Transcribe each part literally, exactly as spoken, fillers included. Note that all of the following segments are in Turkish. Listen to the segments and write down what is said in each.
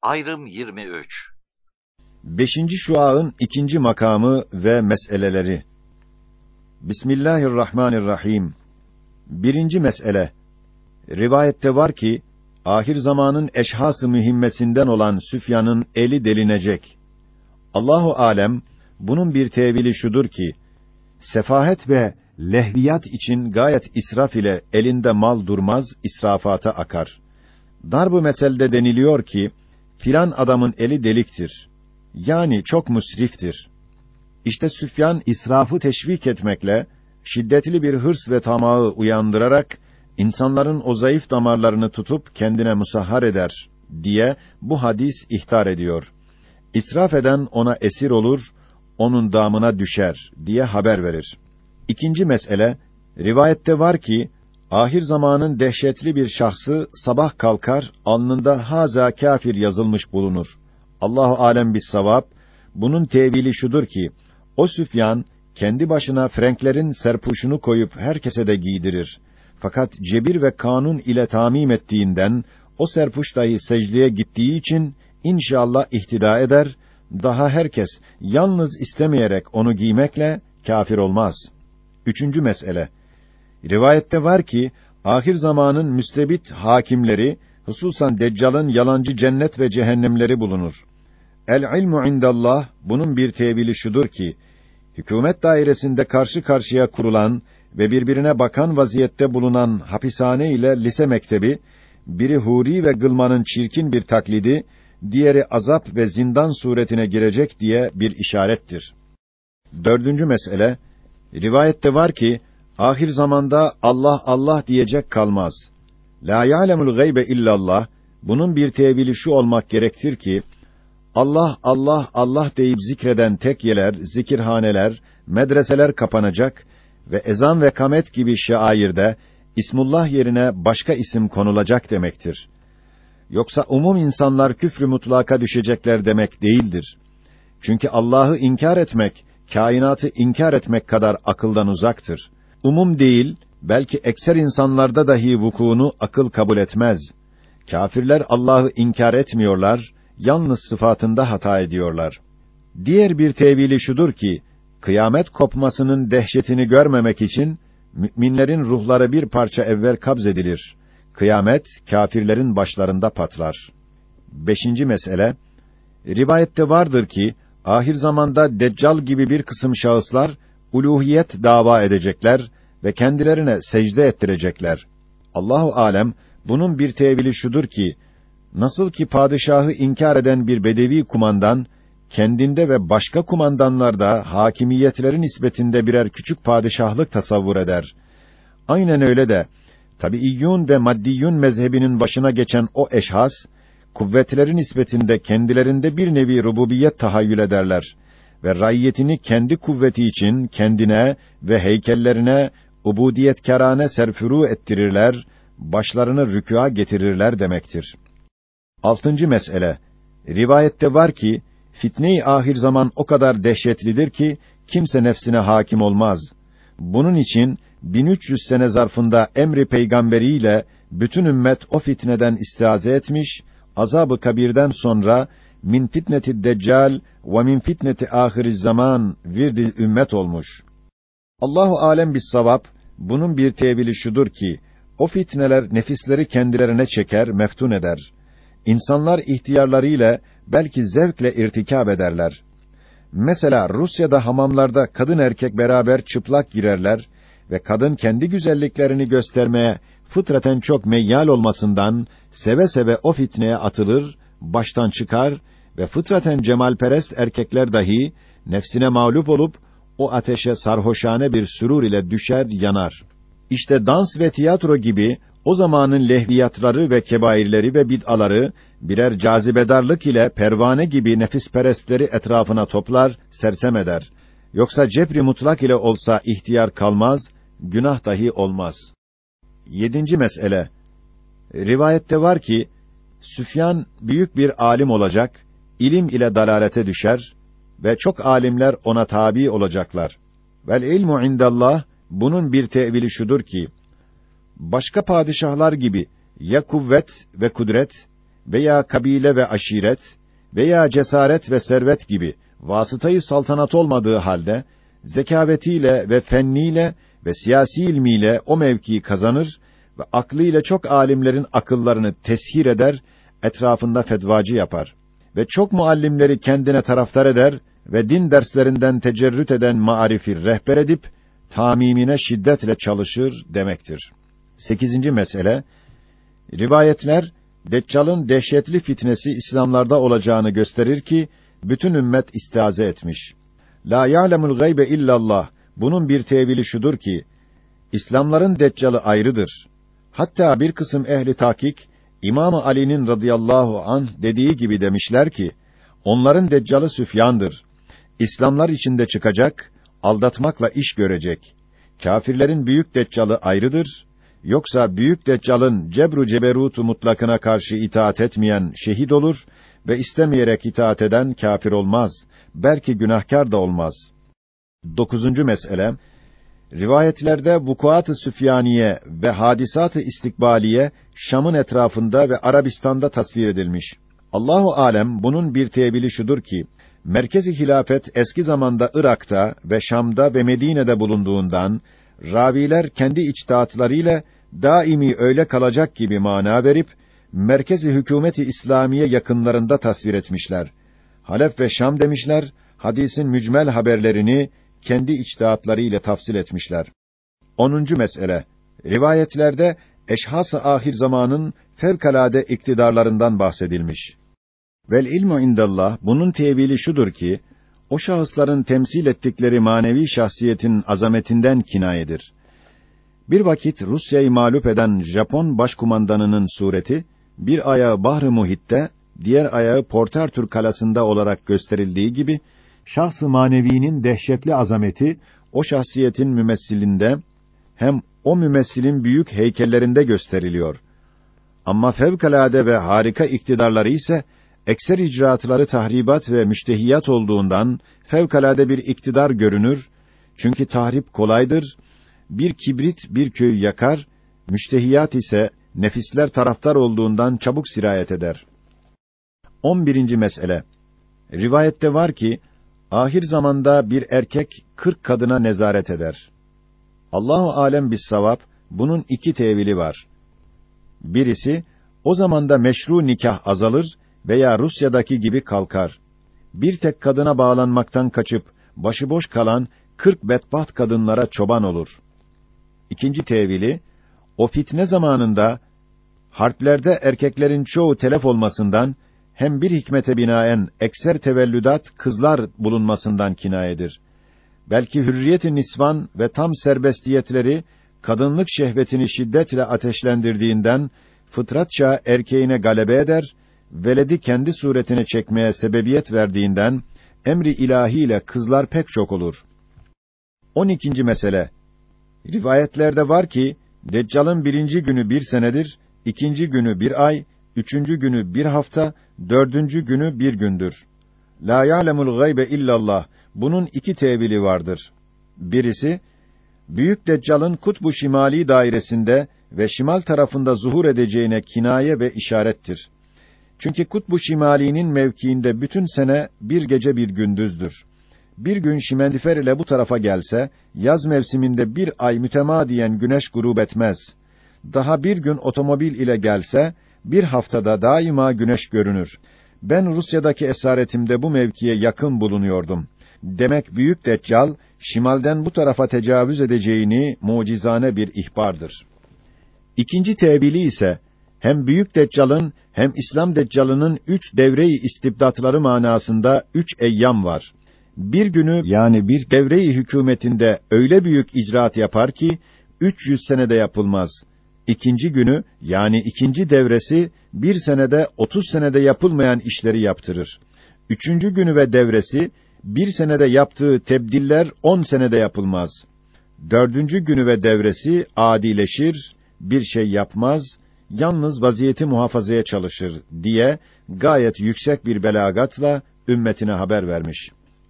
Ayrım yirmi üç. Beşinci şua'nın ikinci makamı ve meseleleri. Bismillahirrahmanirrahim. Birinci mesele. Rivayette var ki, ahir zamanın eşhas-ı mühimmesinden olan Süfyan'ın eli delinecek. Allahu alem, bunun bir tevili şudur ki, sefahet ve lehviyat için gayet israf ile elinde mal durmaz, israfata akar. Darb-ı meselde deniliyor ki, filan adamın eli deliktir. Yani çok musriftir. İşte Süfyan israfı teşvik etmekle, şiddetli bir hırs ve tamağı uyandırarak, insanların o zayıf damarlarını tutup kendine musahhar eder diye bu hadis ihtar ediyor. İsraf eden ona esir olur, onun damına düşer diye haber verir. İkinci mesele, rivayette var ki, ahir zamanın dehşetli bir şahsı sabah kalkar, alnında haza kâfir yazılmış bulunur. Allahu alem bis-savab, bunun tevili şudur ki, o Süfyan, kendi başına Frenklerin serpuşunu koyup herkese de giydirir. Fakat cebir ve kanun ile tamim ettiğinden, o serpuş dahi secdeye gittiği için, inşallah ihtida eder, daha herkes, yalnız istemeyerek onu giymekle, kâfir olmaz. Üçüncü mesele, rivayette var ki, ahir zamanın müstebit hakimleri, hususan Deccal'ın yalancı cennet ve cehennemleri bulunur. El-ilmu indallah, bunun bir tevili şudur ki, hükümet dairesinde karşı karşıya kurulan ve birbirine bakan vaziyette bulunan hapishane ile lise mektebi, biri huri ve gılmanın çirkin bir taklidi, diğeri azap ve zindan suretine girecek diye bir işarettir. Dördüncü mesele, rivayette var ki, ahir zamanda Allah Allah diyecek kalmaz. La ya'lemul gaybe illallah, bunun bir tevili şu olmak gerektir ki, Allah, Allah, Allah deyip zikreden tekyeler, zikirhaneler, medreseler kapanacak ve ezan ve kamet gibi şairde İsmullah yerine başka isim konulacak demektir. Yoksa umum insanlar küfrü mutlaka düşecekler demek değildir. Çünkü Allah'ı inkar etmek, kainatı inkar etmek kadar akıldan uzaktır. Umum değil, belki ekser insanlarda dahi vukuunu akıl kabul etmez. Kâfirler Allah'ı inkar etmiyorlar, yalnız sıfatında hata ediyorlar. Diğer bir tevili şudur ki, kıyamet kopmasının dehşetini görmemek için, müminlerin ruhları bir parça evvel kabzedilir. Kıyamet, kâfirlerin başlarında patlar. Beşinci mesele, rivayette vardır ki, ahir zamanda Deccal gibi bir kısım şahıslar, uluhiyet dava edecekler ve kendilerine secde ettirecekler. Allahu alem, bunun bir tevili şudur ki, nasıl ki padişahı inkar eden bir bedevi kumandan, kendinde ve başka kumandanlarda hakimiyetlerin nispetinde birer küçük padişahlık tasavvur eder. Aynen öyle de, tabiiyyun ve maddiyyun mezhebinin başına geçen o eşhas, kuvvetlerin nispetinde kendilerinde bir nevi rububiyet tahayyül ederler ve raiyetini kendi kuvveti için kendine ve heykellerine ubudiyetkarane serfuru ettirirler, başlarını rükûa getirirler demektir. Altıncı mesele, rivayette var ki, fitne-i ahir zaman o kadar dehşetlidir ki, kimse nefsine hakim olmaz. Bunun için, bin üç yüz sene zarfında emri peygamberiyle, bütün ümmet o fitneden istiaze etmiş, azab-ı kabirden sonra, min fitneti deccal ve min fitneti ahiriz zaman virdi ümmet olmuş. Allahu alem bis-savab, bunun bir tevili şudur ki, o fitneler nefisleri kendilerine çeker, meftun eder. İnsanlar ihtiyarlarıyla, belki zevkle irtikab ederler. Mesela Rusya'da hamamlarda kadın erkek beraber çıplak girerler ve kadın kendi güzelliklerini göstermeye fıtraten çok meyyal olmasından seve seve o fitneye atılır, baştan çıkar ve fıtraten cemalperest erkekler dahi nefsine mağlup olup o ateşe sarhoşane bir sürur ile düşer, yanar. İşte dans ve tiyatro gibi o zamanın lehviyatları ve kebairleri ve bid'aları birer cazibedarlık ile pervane gibi nefisperestleri etrafına toplar, sersem eder. Yoksa cebri mutlak ile olsa ihtiyar kalmaz, günah dahi olmaz. Yedinci mesele, rivayette var ki, Süfyan büyük bir alim olacak, ilim ile dalalete düşer ve çok alimler ona tabi olacaklar. Vel ilmu indallah, bunun bir tevili şudur ki, başka padişahlar gibi ya kuvvet ve kudret veya kabile ve aşiret veya cesaret ve servet gibi vasıtayı saltanat olmadığı halde zekavetiyle ve fenniyle ve siyasi ilmiyle o mevkiyi kazanır ve aklıyla çok alimlerin akıllarını teshir eder, etrafında fetvacı yapar ve çok muallimleri kendine taraftar eder ve din derslerinden tecerrüt eden maarifi rehber edip tamimine şiddetle çalışır demektir. Sekizinci mesele, rivayetler Deccal'ın dehşetli fitnesi İslamlarda olacağını gösterir ki bütün ümmet istiaze etmiş. La ya'lemul gaybe illallah. Bunun bir tevili şudur ki İslamların Deccal'ı ayrıdır. Hatta bir kısım ehli tahkik İmam Ali'nin radıyallahu anh dediği gibi demişler ki onların Deccal'ı Süfyan'dır. İslamlar içinde çıkacak, aldatmakla iş görecek. Kâfirlerin büyük Deccal'ı ayrıdır. Yoksa büyük Deccal'ın cebru ceberutu mutlakına karşı itaat etmeyen şehit olur ve istemeyerek itaat eden kâfir olmaz. Belki günahkar da olmaz. Dokuzuncu mesele, rivayetlerde vukuat-ı süfyaniye ve hadisat-ı istikbaliye Şam'ın etrafında ve Arabistan'da tasvir edilmiş. Allahu alem bunun bir tevili şudur ki merkez-i hilafet eski zamanda Irak'ta ve Şam'da ve Medine'de bulunduğundan raviler kendi içtihatlarıyla daimi öyle kalacak gibi mana verip merkez-i hükûmet-i İslamiye yakınlarında tasvir etmişler. Halep ve Şam demişler, hadisin mücmel haberlerini kendi içtihatlarıyla tafsil etmişler. Onuncu mesele, rivayetlerde eşhas-ı ahir zamanın fevkalade iktidarlarından bahsedilmiş. Vel ilmu indallah, bunun tevili şudur ki, o şahısların temsil ettikleri manevi şahsiyetin azametinden kinayedir. Bir vakit Rusya'yı mağlup eden Japon başkumandanının sureti, bir ayağı Bahr-ı Muhit'te, diğer ayağı Portertür kalasında olarak gösterildiği gibi, şahs-ı manevinin dehşetli azameti, o şahsiyetin mümessilinde, hem o mümessilin büyük heykellerinde gösteriliyor. Ama fevkalade ve harika iktidarları ise, ekser icraatları tahribat ve müştehiyat olduğundan, fevkalade bir iktidar görünür, çünkü tahrip kolaydır, bir kibrit bir köyü yakar, müştehiyat ise, nefisler taraftar olduğundan çabuk sirayet eder. On birinci mesele, rivayette var ki, ahir zamanda bir erkek kırk kadına nezaret eder. Allahu alem bis-savab, bunun iki tevili var. Birisi, o zamanda meşru nikah azalır veya Rusya'daki gibi kalkar. Bir tek kadına bağlanmaktan kaçıp, başıboş kalan kırk bedbaht kadınlara çoban olur. İkinci tevili, o fitne zamanında, harplerde erkeklerin çoğu telef olmasından, hem bir hikmete binaen ekser tevellüdat kızlar bulunmasından kinayedir. Belki hürriyet-i nisvan ve tam serbestiyetleri kadınlık şehvetini şiddetle ateşlendirdiğinden fıtratça erkeğine galebe eder, veledi kendi suretine çekmeye sebebiyet verdiğinden emri ilahiyle kızlar pek çok olur. On ikinci mesele. Rivayetlerde var ki Deccal'ın birinci günü bir senedir, ikinci günü bir ay, üçüncü günü bir hafta, dördüncü günü bir gündür. La ya'lemul gaybe illallah. Bunun iki tevili vardır. Birisi, Büyük Deccal'ın kutbu şimali dairesinde ve şimal tarafında zuhur edeceğine kinaye ve işarettir. Çünkü kutbu şimalinin mevkiinde bütün sene bir gece bir gündüzdür. Bir gün şimendifer ile bu tarafa gelse, yaz mevsiminde bir ay mütemadiyen güneş gurub etmez. Daha bir gün otomobil ile gelse, bir haftada daima güneş görünür. Ben Rusya'daki esaretimde bu mevkiye yakın bulunuyordum. Demek Büyük Deccal, şimalden bu tarafa tecavüz edeceğini mucizane bir ihbardır. İkinci tevili ise, hem Büyük Deccal'ın hem İslam Deccal'ının üç devre-i istibdatları manasında üç eyyam var. Bir günü yani bir devre-i hükûmetinde öyle büyük icraat yapar ki üç yüz senede yapılmaz. İkinci günü yani ikinci devresi bir senede otuz senede yapılmayan işleri yaptırır. Üçüncü günü ve devresi bir senede yaptığı tebdiller on senede yapılmaz. Dördüncü günü ve devresi adileşir, bir şey yapmaz, yalnız vaziyeti muhafazaya çalışır diye gayet yüksek bir belagatla ümmetine haber vermiş.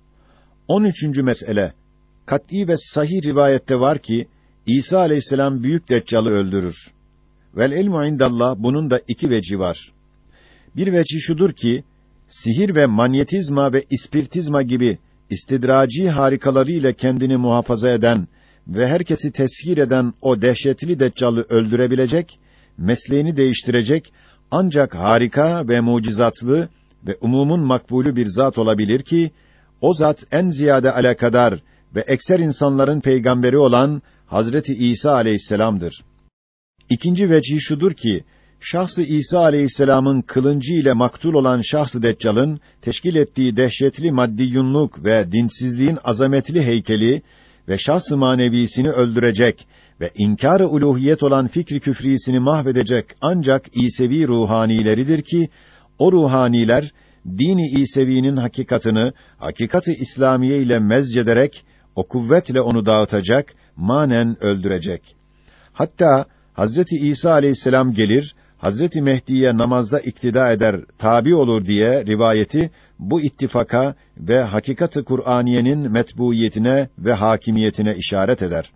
On üçüncü mesele, kat'î ve sahih rivayette var ki, İsa aleyhisselam Büyük Deccal'ı öldürür. Vel ilmu indallah, bunun da iki veci var. Bir veci şudur ki, sihir ve manyetizma ve ispiritizma gibi istidraci harikaları ile kendini muhafaza eden ve herkesi teshir eden o dehşetli Deccal'ı öldürebilecek, mesleğini değiştirecek, ancak harika ve mucizatlı ve umumun makbulü bir zat olabilir ki, o zat en ziyade alakadar ve ekser insanların peygamberi olan Hazreti İsa aleyhisselam'dır. İkinci vecih şudur ki, şahs-ı İsa aleyhisselam'ın kılıncı ile maktul olan şahs-ı Deccal'ın teşkil ettiği dehşetli maddiyunluk ve dinsizliğin azametli heykeli ve şahs-ı manevisini öldürecek ve inkar-ı uluhiyet olan fikri küfrisini mahvedecek ancak İsevi ruhanileridir ki, o ruhaniler, din-i İsevi'nin hakikatını, hakikat-ı İslamiye ile mezcederek, o kuvvetle onu dağıtacak, manen öldürecek. Hatta, Hazreti İsa aleyhisselam gelir, Hazreti Mehdi'ye namazda iktida eder, tabi olur diye rivayeti, bu ittifaka ve hakikat-ı Kur'aniyenin metbuiyetine ve hakimiyetine işaret eder.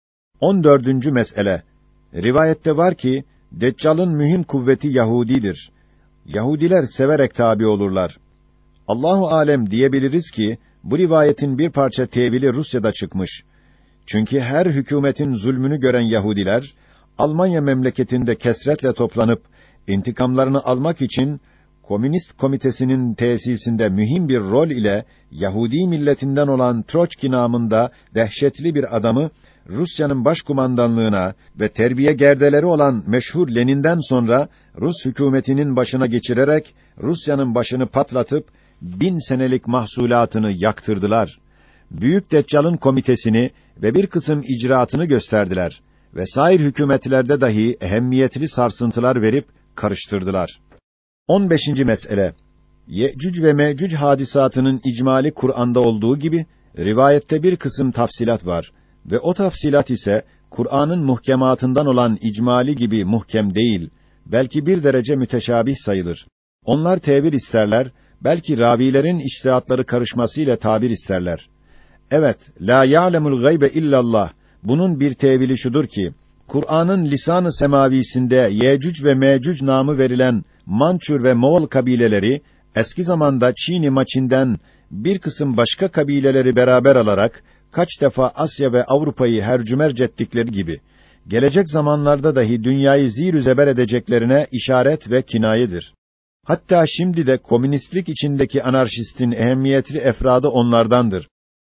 on dördüncü mesele. Rivayette var ki, Deccal'ın mühim kuvveti Yahudidir. Yahudiler severek tabi olurlar. Allahu alem diyebiliriz ki, bu rivayetin bir parça tevili Rusya'da çıkmış. Çünkü her hükümetin zulmünü gören Yahudiler, Almanya memleketinde kesretle toplanıp, intikamlarını almak için, Komünist Komitesi'nin tesisinde mühim bir rol ile, Yahudi milletinden olan Troçki namında dehşetli bir adamı, Rusya'nın başkumandanlığına ve terbiye gerdeleri olan meşhur Lenin'den sonra, Rus hükümetinin başına geçirerek, Rusya'nın başını patlatıp, bin senelik mahsulatını yaktırdılar. Büyük Deccal'ın komitesini ve bir kısım icraatını gösterdiler ve sair hükümetlerde dahi ehemmiyetli sarsıntılar verip karıştırdılar. on beşinci mesele. Yecüc ve Mecüc hadisatının icmali Kur'an'da olduğu gibi rivayette bir kısım tafsilat var ve o tafsilat ise Kur'an'ın muhkematından olan icmali gibi muhkem değil, belki bir derece müteşabih sayılır. Onlar tevil isterler, belki ravilerin içtihatları karışmasıyla tabir isterler. Evet, la ya'lemul gaybe illallah. Bunun bir tevili şudur ki, Kur'an'ın lisan-ı semavisinde Yecüc ve Mecüc namı verilen Mançur ve Moğol kabileleri, eski zamanda Çin-i Maçin'den bir kısım başka kabileleri beraber alarak, kaç defa Asya ve Avrupa'yı hercümerc ettikleri gibi, gelecek zamanlarda dahi dünyayı zir-ü zeber edeceklerine işaret ve kinayedir. Hatta şimdi de komünistlik içindeki anarşistin ehemmiyetli efradı onlardandır.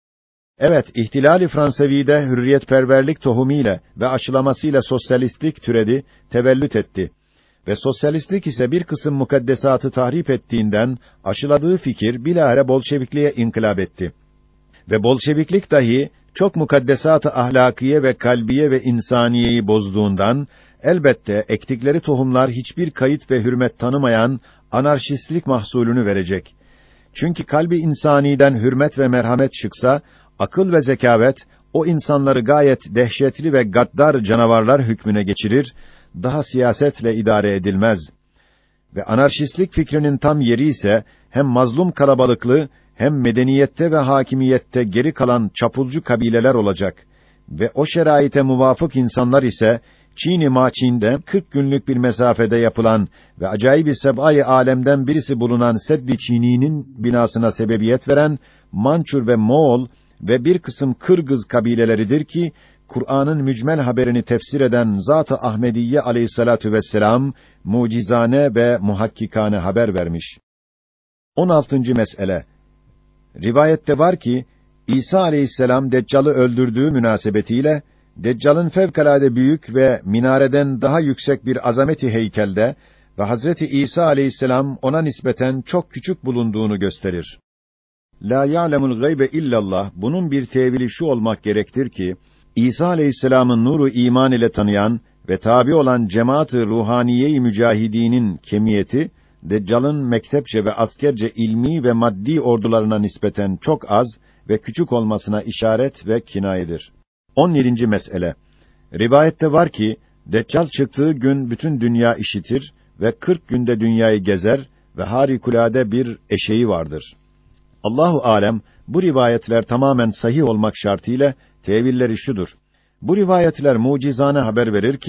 Evet, ihtilal-i Fransevi'de hürriyetperverlik tohumiyle ve aşılamasıyla sosyalistlik türedi, tevellüt etti. Ve sosyalistlik ise bir kısım mukaddesatı tahrip ettiğinden, aşıladığı fikir bilahare Bolşevikliğe inkılap etti. Ve Bolşeviklik dahi, çok mukaddesat-ı ahlakiye ve kalbiye ve insaniyeyi bozduğundan, elbette ektikleri tohumlar hiçbir kayıt ve hürmet tanımayan anarşistlik mahsulünü verecek. Çünkü kalbi insaniden hürmet ve merhamet çıksa, akıl ve zekavet, o insanları gayet dehşetli ve gaddar canavarlar hükmüne geçirir, daha siyasetle idare edilmez. Ve anarşistlik fikrinin tam yeri ise, hem mazlum kalabalıklı, hem medeniyette ve hakimiyette geri kalan çapulcu kabileler olacak. Ve o şeraite muvafık insanlar ise, Çin-i Maçin'de kırk günlük bir mesafede yapılan ve acayip-i seb'ay-ı alemden birisi bulunan Seddi Çini'nin binasına sebebiyet veren Mançur ve Moğol ve bir kısım Kırgız kabileleridir ki, Kur'an'ın mücmel haberini tefsir eden Zat-ı Ahmediyye aleyhissalatu vesselam, mucizane ve muhakkikane haber vermiş. on altıncı mesele. Rivayette var ki, İsa aleyhisselam Deccal'ı öldürdüğü münasebetiyle, Deccal'ın fevkalade büyük ve minareden daha yüksek bir azameti heykelde ve Hazreti İsa aleyhisselam ona nispeten çok küçük bulunduğunu gösterir. La ya'lemul gaybe illallah, bunun bir tevili şu olmak gerektir ki, İsa aleyhisselamın nuru iman ile tanıyan ve tabi olan cemaat-ı ruhaniye-i mücahidinin kemiyeti, Deccal'ın mektepçe ve askerce ilmi ve maddi ordularına nispeten çok az ve küçük olmasına işaret ve kinayedir. on yedinci mesele. Rivayette var ki, Deccal çıktığı gün bütün dünya işitir ve kırk günde dünyayı gezer ve harikulade bir eşeği vardır. Allahu alem, bu rivayetler tamamen sahih olmak şartıyla tevilleri şudur. Bu rivayetler mucizane haber verir ki,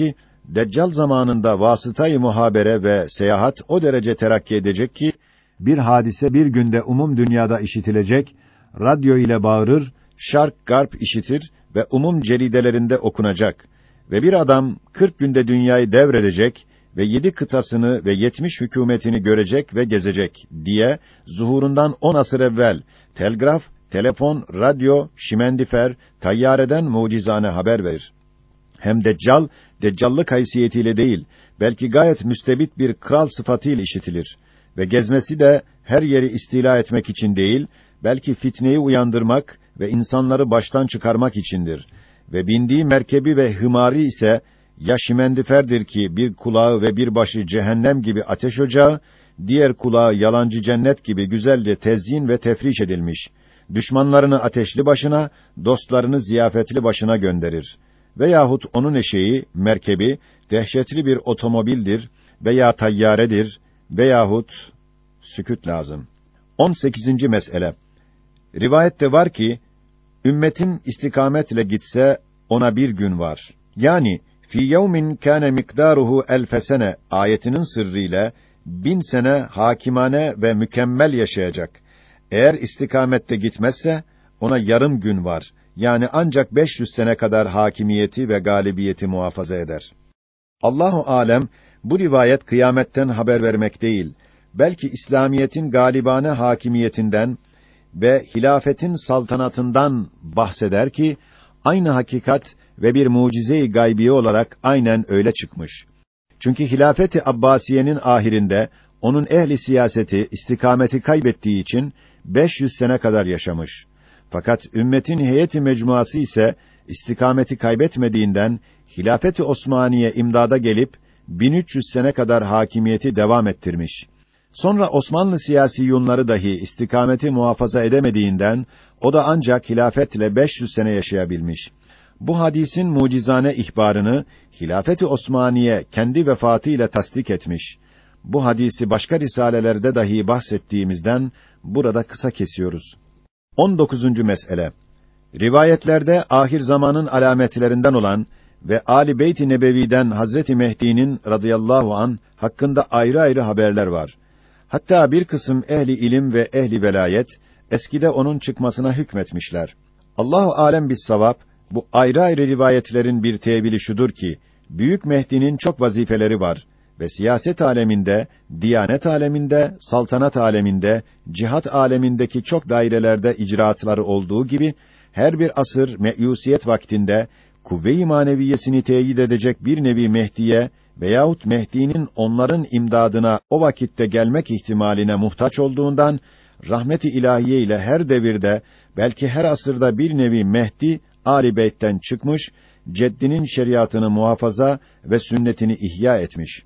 Deccal zamanında vasıtayı muhabere ve seyahat o derece terakki edecek ki, bir hadise bir günde umum dünyada işitilecek, radyo ile bağırır, şark garp işitir ve umum ceridelerinde okunacak ve bir adam kırk günde dünyayı devredecek ve yedi kıtasını ve yetmiş hükûmetini görecek ve gezecek diye zuhurundan on asır evvel telgraf, telefon, radyo, şimendifer, tayyareden mucizane haber verir. Hem Deccal, Deccallık haysiyetiyle değil, belki gayet müstebit bir kral sıfatıyla işitilir ve gezmesi de her yeri istila etmek için değil, belki fitneyi uyandırmak ve insanları baştan çıkarmak içindir. Ve bindiği merkebi ve hımari ise ya şimendiferdir ki bir kulağı ve bir başı cehennem gibi ateş ocağı, diğer kulağı yalancı cennet gibi güzelce tezyin ve tefriş edilmiş. Düşmanlarını ateşli başına, dostlarını ziyafetli başına gönderir. Veyahut onun eşeği, merkebi, dehşetli bir otomobildir veya tayyaredir veyahut sükût lazım. on sekizinci mesele. Rivayette var ki, ümmetim istikametle gitse ona bir gün var. Yani fi yevmin kâne mikdaruhu elfe sene ayetinin sırrıyla bin sene hakimane ve mükemmel yaşayacak. Eğer istikamette gitmezse ona yarım gün var. Yani ancak beş yüz sene kadar hakimiyeti ve galibiyeti muhafaza eder. Allahu alem bu rivayet kıyametten haber vermek değil, belki İslamiyetin galibane hakimiyetinden ve hilafetin saltanatından bahseder ki aynı hakikat ve bir mucize-i gaybiye olarak aynen öyle çıkmış. Çünkü hilafeti Abbasiye'nin ahirinde onun ehli siyaseti istikameti kaybettiği için beş yüz sene kadar yaşamış. Fakat ümmetin heyeti mecmuası ise istikameti kaybetmediğinden hilafeti Osmaniye imdada gelip bin üç yüz sene kadar hakimiyeti devam ettirmiş. Sonra Osmanlı siyasiyunları dahi istikameti muhafaza edemediğinden o da ancak hilafetle beş yüz sene yaşayabilmiş. Bu hadisin mucizane ihbarını hilafeti Osmaniye kendi vefatıyla tasdik etmiş. Bu hadisi başka risalelerde dahi bahsettiğimizden burada kısa kesiyoruz. on dokuzuncu mesele. Rivayetlerde ahir zamanın alametlerinden olan ve Ali Beyt-i Nebevi'den Hazreti Mehdi'nin radıyallahu an hakkında ayrı ayrı haberler var. Hatta bir kısım ehli ilim ve ehli velayet eskide onun çıkmasına hükmetmişler. Allahu alem bis-savab, bu ayrı ayrı rivayetlerin bir tevili şudur ki Büyük Mehdi'nin çok vazifeleri var ve siyaset aleminde, diyanet aleminde, saltanat aleminde, cihat alemindeki çok dairelerde icraatları olduğu gibi her bir asır meyusiyet vaktinde kuvve-i maneviyesini teyit edecek bir nevi Mehdi'ye veyahut Mehdi'nin onların imdadına o vakitte gelmek ihtimaline muhtaç olduğundan rahmet-i ilahiye ile her devirde belki her asırda bir nevi Mehdi Ali Beyt'ten çıkmış, ceddinin şeriatını muhafaza ve sünnetini ihya etmiş.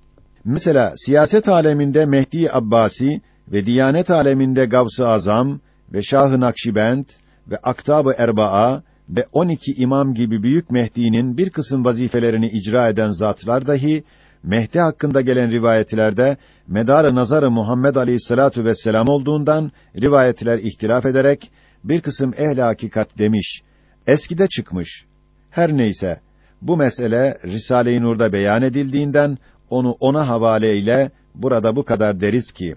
Mesela siyaset aleminde Mehdi Abbasi ve diyanet aleminde Gavs-ı Azam ve Şah-ı Nakşibend ve Aktab-ı Erbaa ve on iki imam gibi büyük Mehdi'nin bir kısım vazifelerini icra eden zatlar dahi Mehdi hakkında gelen rivayetlerde medar-ı nazar-ı Muhammed Aleyhissalatu vesselam olduğundan rivayetler ihtilaf ederek bir kısım ehl-i hakikat demiş. Eskide çıkmış. Her neyse bu mesele Risale-i Nur'da beyan edildiğinden onu ona havale ile burada bu kadar deriz ki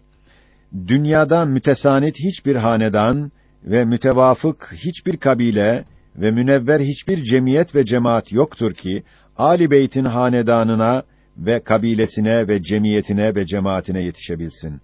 dünyada mütesanit hiçbir hanedan ve mütevafık hiçbir kabile ve münevver hiçbir cemiyet ve cemaat yoktur ki Ali Beyt'in hanedanına ve kabilesine ve cemiyetine ve cemaatine yetişebilsin.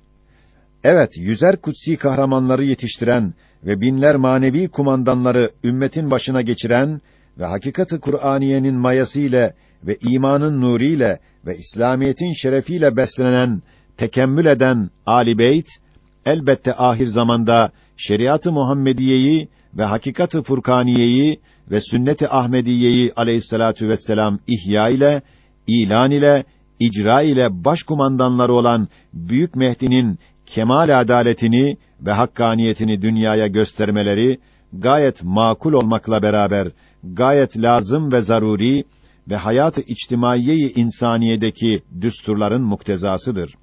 Evet, yüzer kutsi kahramanları yetiştiren ve binler manevi kumandanları ümmetin başına geçiren ve hakikat-ı Kur'aniyenin mayasıyla ve imanın nuriyle ve İslamiyetin şerefiyle beslenen, tekemmül eden Ali Beyt elbette ahir zamanda şeriat-ı Muhammediyeyi ve hakikat-ı Furkaniyeyi ve sünnet-i Ahmediyeyi aleyhissalatu vesselam ihya ile, ilan ile, icra ile başkumandanları olan Büyük Mehdi'nin kemal adaletini ve hakkaniyetini dünyaya göstermeleri gayet makul olmakla beraber gayet lazım ve zaruri ve hayat-ı içtimaiye-i insaniyedeki düsturların muktezasıdır.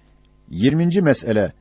yirminci mesele.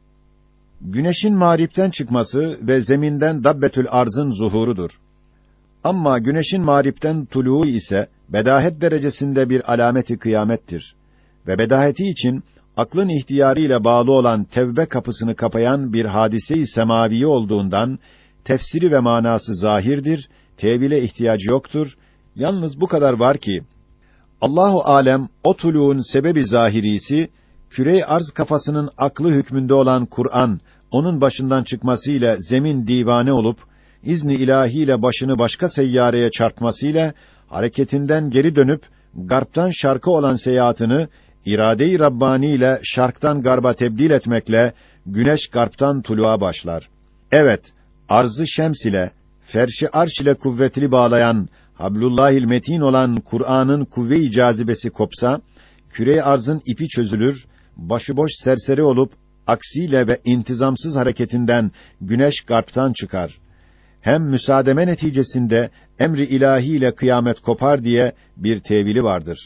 Güneşin mağripten çıkması ve zeminden dabbetül arzın zuhurudur. Ama güneşin mağripten tuluğu ise bedahet derecesinde bir alameti kıyamettir. Ve bedaheti için aklın ihtiyarıyla bağlı olan tevbe kapısını kapayan bir hadise-i semaviye olduğundan tefsiri ve manası zahirdir, tevile ihtiyacı yoktur. Yalnız bu kadar var ki Allahu alem o tuluğun sebebi zahirisi küre-i arz kafasının aklı hükmünde olan Kur'an onun başından çıkmasıyla zemin divane olup izni ilahiyle başını başka seyyareye çarpmasıyla hareketinden geri dönüp garptan şarka olan seyahatini irade-i Rabbani ile şarktan garba tebdil etmekle güneş garptan tuluğa başlar. Evet, arz-ı şems ile ferş-i arş ile kuvvetli bağlayan Hablullahil metin olan Kur'an'ın kuvve-i cazibesi kopsa, küre-i arzın ipi çözülür, başıboş serseri olup aksiyle ve intizamsız hareketinden güneş garptan çıkar. Hem müsaademe neticesinde emri ilahi ile kıyamet kopar diye bir tevili vardır.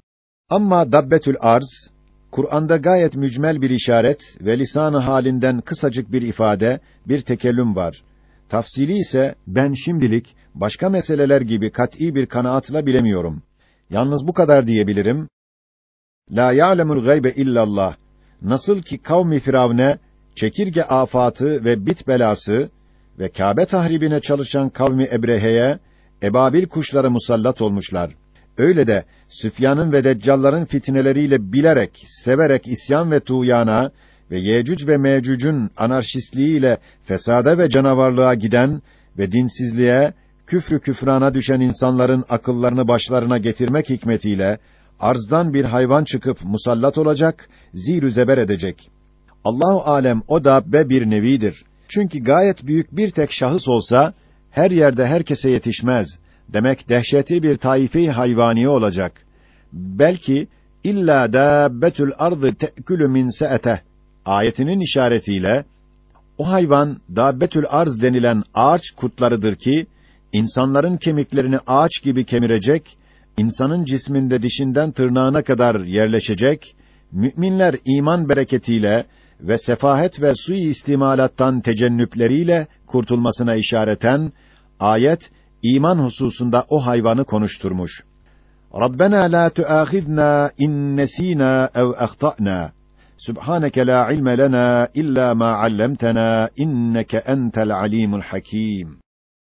Ama dabbetül arz, Kur'an'da gayet mücmel bir işaret ve lisan-ı halinden kısacık bir ifade, bir tekellüm var. Tafsili ise ben şimdilik başka meseleler gibi kat'î bir kanaatla bilemiyorum. Yalnız bu kadar diyebilirim. La ya'lemul gaybe illallah. Nasıl ki kavmi Firavun'e çekirge afatı ve bit belası ve Kâbe tahribine çalışan kavmi Ebrehe'ye ebabil kuşları musallat olmuşlar. Öyle de Süfyan'ın ve Deccal'ların fitneleriyle bilerek, severek isyan ve tuğyana ve Yecüc ve Mecüc'ün anarşistliğiyle fesada ve canavarlığa giden ve dinsizliğe, küfrü küfrana düşen insanların akıllarını başlarına getirmek hikmetiyle arzdan bir hayvan çıkıp musallat olacak, zîr-ü zeber edecek. Allahu alem o dabbe bir nevidir. Çünkü gayet büyük bir tek şahıs olsa her yerde herkese yetişmez. Demek dehşetli bir taife-i hayvaniye olacak. Belki illa dabbetül ardı te'külü min se'ete ayetinin işaretiyle o hayvan dabbetül arz denilen ağaç kurtlarıdır ki insanların kemiklerini ağaç gibi kemirecek, insanın cisminde dişinden tırnağına kadar yerleşecek, müminler iman bereketiyle ve sefahet ve sui-istimalattan tecennüpleriyle kurtulmasına işareten ayet iman hususunda o hayvanı konuşturmuş. Rabbena la tuâkhidna in nesînâ ev ahtâ'nâ. Subhaneke la ilme lena illa ma allamtana inneke entel alimul hakim.